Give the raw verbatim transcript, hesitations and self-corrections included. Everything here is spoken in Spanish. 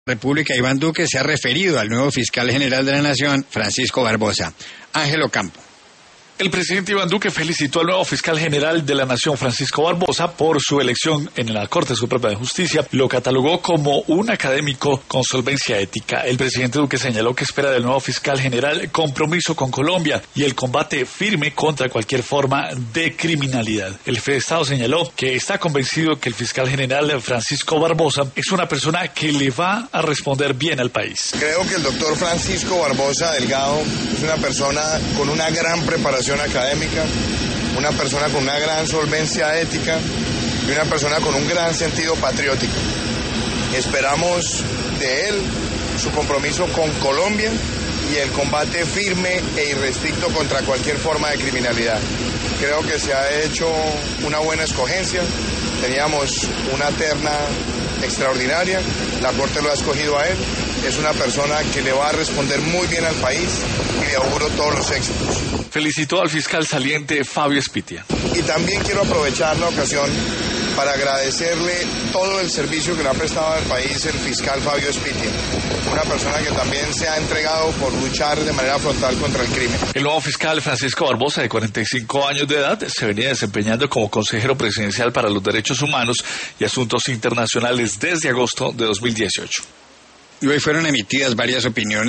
República, Iván Duque, se ha referido al nuevo fiscal general de la Nación, Francisco Barbosa. Ángel Ocampo. El presidente Iván Duque felicitó al nuevo fiscal general de la Nación, Francisco Barbosa, por su elección en la Corte Suprema de Justicia. Lo catalogó como un académico con solvencia ética. El presidente Duque señaló que espera del nuevo fiscal general compromiso con Colombia y el combate firme contra cualquier forma de criminalidad. El jefe de Estado señaló que está convencido que el fiscal general Francisco Barbosa es una persona que le va a responder bien al país. Creo que el doctor Francisco Barbosa Delgado es una persona con una gran preparación académica, una persona con una gran solvencia ética y una persona con un gran sentido patriótico. Esperamos de él su compromiso con Colombia y el combate firme e irrestricto contra cualquier forma de criminalidad. Creo que se ha hecho una buena escogencia, teníamos una terna extraordinaria, la Corte lo ha escogido a él, es una persona que le va a responder muy bien al país y le auguro todos los éxitos. Felicitó al fiscal saliente Fabio Spitia. Y también quiero aprovechar la ocasión para agradecerle todo el servicio que le ha prestado al país el fiscal Fabio Spitia, una persona que también se ha entregado por luchar de manera frontal contra el crimen. El nuevo fiscal Francisco Barbosa, de cuarenta y cinco años de edad, se venía desempeñando como consejero presidencial para los derechos humanos y asuntos internacionales desde agosto de dos mil dieciocho. Y hoy fueron emitidas varias opiniones